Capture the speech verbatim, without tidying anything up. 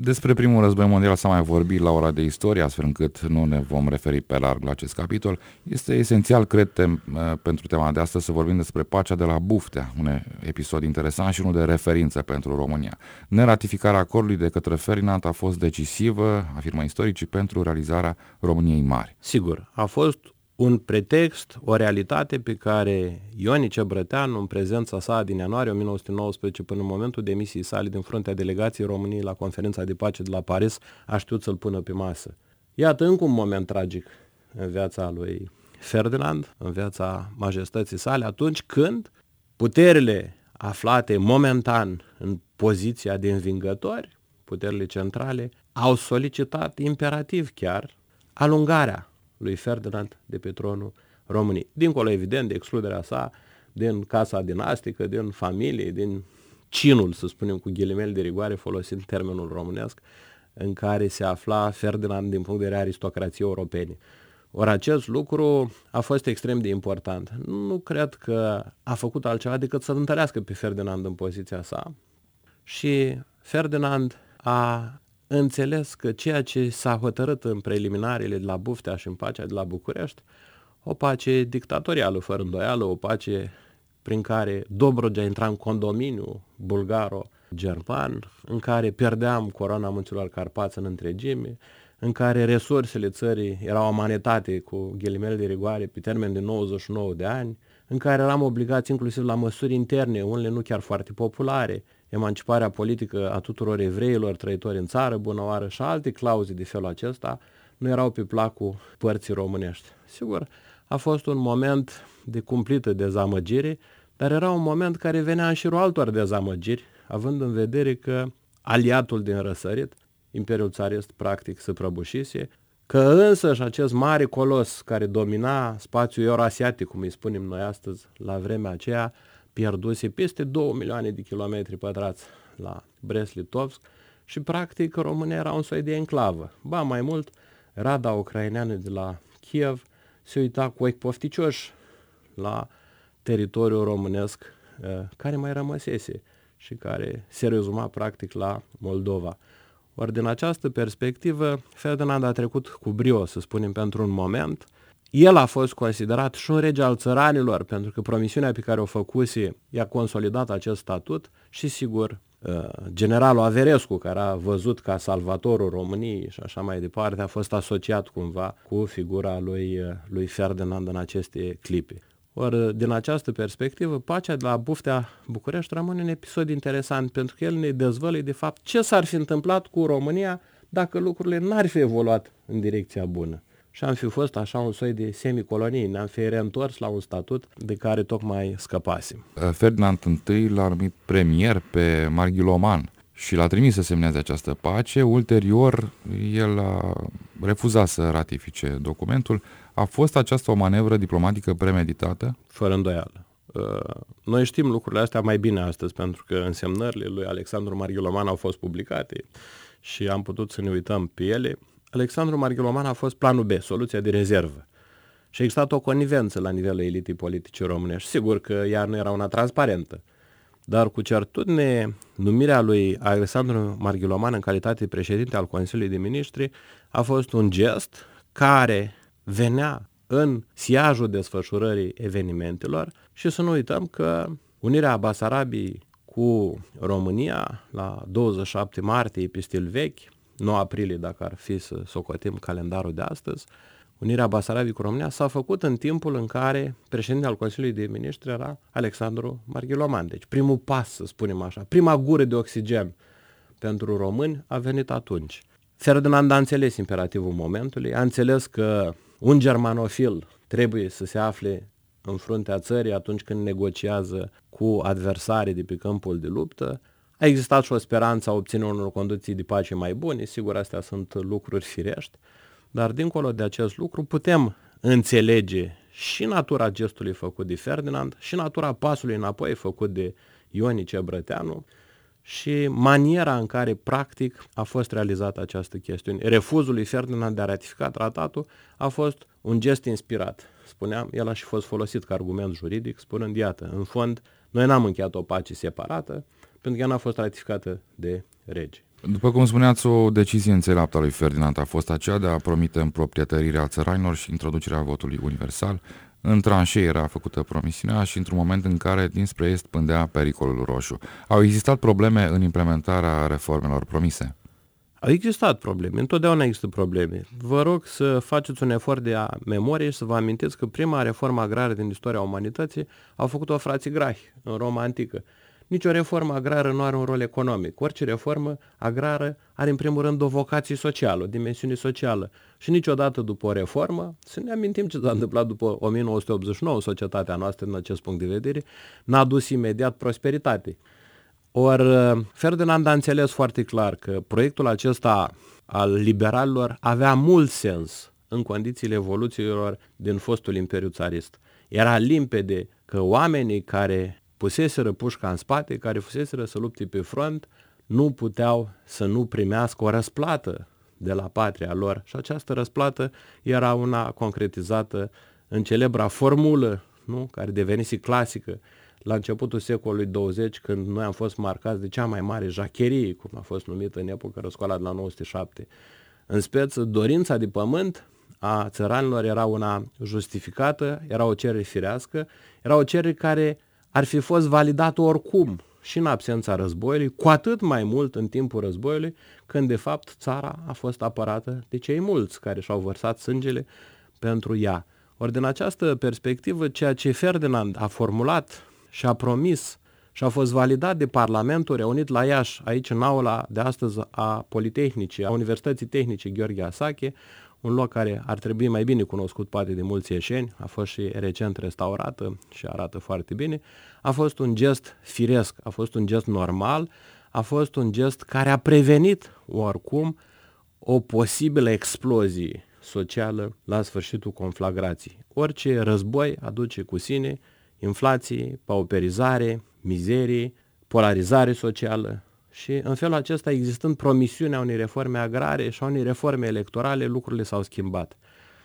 Despre primul război mondial s-a mai vorbit la ora de istorie, astfel încât nu ne vom referi pe larg la acest capitol. Este esențial, cred, tem, pentru tema de astăzi să vorbim despre pacea de la Buftea, un episod interesant și unul de referință pentru România. Neratificarea acordului de către Ferdinand a fost decisivă, afirmă istoricii, pentru realizarea României mari. Sigur, a fost un pretext, o realitate pe care Ionice Brăteanu, în prezența sa din ianuarie o mie nouă sute nouăsprezece până în momentul demisiei sale din fruntea delegației României la conferința de pace de la Paris, a știut să-l pună pe masă. Iată încă un moment tragic în viața lui Ferdinand, în viața majestății sale, atunci când puterile aflate momentan în poziția de învingători, puterile centrale, au solicitat imperativ chiar alungarea lui Ferdinand de pe tronul României. Dincolo, evident, de excluderea sa din casa dinastică, din familie, din cinul, să spunem cu ghilimele de rigoare, folosind termenul românesc, în care se afla Ferdinand din punct de vedere aristocrației europene. Ori acest lucru a fost extrem de important. Nu cred că a făcut altceva decât să întărească pe Ferdinand în poziția sa și Ferdinand a înțeles că ceea ce s-a hotărât în preliminariile de la Buftea și în pacea de la București, o pace dictatorială, fără îndoială, o pace prin care Dobrogea intra în condominiu bulgaro-german, în care pierdeam coroana munților Carpați în întregime, în care resursele țării erau amanetate cu ghilimele de rigoare pe termen de nouăzeci și nouă de ani, în care eram obligați inclusiv la măsuri interne, unele nu chiar foarte populare, emanciparea politică a tuturor evreilor trăitori în țară, bună oară, și alte clauze de felul acesta nu erau pe placul părții românești. Sigur, a fost un moment de cumplită dezamăgire, dar era un moment care venea în șirul altor dezamăgiri, având în vedere că aliatul din răsărit, Imperiul Țarist, practic se prăbușise, că însăși acest mare colos care domina spațiul eurasiatic, cum îi spunem noi astăzi, la vremea aceea, pierduse peste două milioane de kilometri pătrați la Brest-Litovsk și practic România era un soi de enclavă. Ba mai mult, Rada ucraineană de la Kiev se uita cu ochi pofticioși la teritoriul românesc care mai rămăsese și care se rezuma practic la Moldova. Ori din această perspectivă, Ferdinand a trecut cu brio, să spunem, pentru un moment. El a fost considerat și un rege al țăranilor, pentru că promisiunea pe care o făcuse i-a consolidat acest statut și, sigur, generalul Averescu, care a văzut ca salvatorul României și așa mai departe, a fost asociat cumva cu figura lui, lui Ferdinand în aceste clipe. Ori, din această perspectivă, pacea de la Buftea București rămâne un episod interesant, pentru că el ne dezvăluie, de fapt, ce s-ar fi întâmplat cu România dacă lucrurile n-ar fi evoluat în direcția bună. Și am fi fost așa un soi de semicolonie, ne-am fi reîntors la un statut de care tocmai scăpasem. Ferdinand I l-a numit premier pe Marghiloman și l-a trimis să semneze această pace. Ulterior, el a refuzat să ratifice documentul. A fost aceasta o manevră diplomatică premeditată? Fără îndoială. Noi știm lucrurile astea mai bine astăzi, pentru că însemnările lui Alexandru Marghiloman au fost publicate și am putut să ne uităm pe ele. Alexandru Marghiloman a fost planul B, soluția de rezervă. Și a existat o conivență la nivelul elitei politice românești. Sigur că ea nu era una transparentă, dar cu certitudine numirea lui Alexandru Marghiloman în calitate de președinte al Consiliului de Ministri a fost un gest care venea în siajul desfășurării evenimentelor și să nu uităm că unirea Basarabiei cu România la douăzeci și șapte martie pe stil vechi, nouă aprilie dacă ar fi să socotim calendarul de astăzi, unirea Basarabiei cu România s-a făcut în timpul în care președintele al Consiliului de Ministri era Alexandru Marghiloman. Deci primul pas, să spunem așa, prima gură de oxigen pentru români a venit atunci. Ferdinand a înțeles imperativul momentului, a înțeles că un germanofil trebuie să se afle în fruntea țării atunci când negociază cu adversarii de pe câmpul de luptă. A existat și o speranță a obținerii unor condiții de pace mai bune, sigur, astea sunt lucruri firești, dar dincolo de acest lucru putem înțelege și natura gestului făcut de Ferdinand și natura pasului înapoi făcut de Ionice Brăteanu și maniera în care practic a fost realizată această chestiune. Refuzul lui Ferdinand de a ratifica tratatul a fost un gest inspirat. Spuneam, el a și fost folosit ca argument juridic, spunând, iată, în fond, noi n-am încheiat o pace separată, pentru că ea n-a fost ratificată de rege. După cum spuneați, o decizie înțeleaptă a lui Ferdinand a fost aceea de a promite împroprietărirea țăranilor și introducerea votului universal. În tranșee era făcută promisiunea și într-un moment în care dinspre est pândea pericolul roșu. Au existat probleme în implementarea reformelor promise? Au existat probleme, întotdeauna există probleme. Vă rog să faceți un efort de a memorie și să vă amintiți că prima reformă agrară din istoria umanității au făcut-o frații Grahi în Roma antică. Nici o reformă agrară nu are un rol economic. Orice reformă agrară are în primul rând o vocație socială, o dimensiune socială. Și niciodată după o reformă, să ne amintim ce s-a întâmplat după o mie nouă sute optzeci și nouă, societatea noastră din acest punct de vedere, n-a adus imediat prosperitate. Ori Ferdinand a înțeles foarte clar că proiectul acesta al liberalilor avea mult sens în condițiile evoluțiilor din fostul Imperiu Țarist. Era limpede că oamenii care puseseră pușca în spate, care fuseseră să lupte pe front, nu puteau să nu primească o răsplată de la patria lor. Și această răsplată era una concretizată în celebra formulă, nu? Care devenise clasică la începutul secolului douăzeci, când noi am fost marcați de cea mai mare jacherie, cum a fost numită în epocă răscoala de la nouă sute șapte. În speță, dorința de pământ a țăranilor era una justificată, era o cerere firească, era o cerere care ar fi fost validată oricum și în absența războiului, cu atât mai mult în timpul războiului, când de fapt țara a fost apărată de cei mulți care și-au vărsat sângele pentru ea. Ori din această perspectivă, ceea ce Ferdinand a formulat și a promis și a fost validat de Parlamentul reunit la Iași, aici în aula de astăzi a Politehnicii, a Universității Tehnice Gheorghe Asache, un loc care ar trebui mai bine cunoscut poate de mulți ieșeni, a fost și recent restaurată și arată foarte bine, a fost un gest firesc, a fost un gest normal, a fost un gest care a prevenit oricum o posibilă explozie socială la sfârșitul conflagrației. Orice război aduce cu sine inflație, pauperizare, mizerie, polarizare socială și în felul acesta, existând promisiunea unei reforme agrare și a unei reforme electorale, lucrurile s-au schimbat.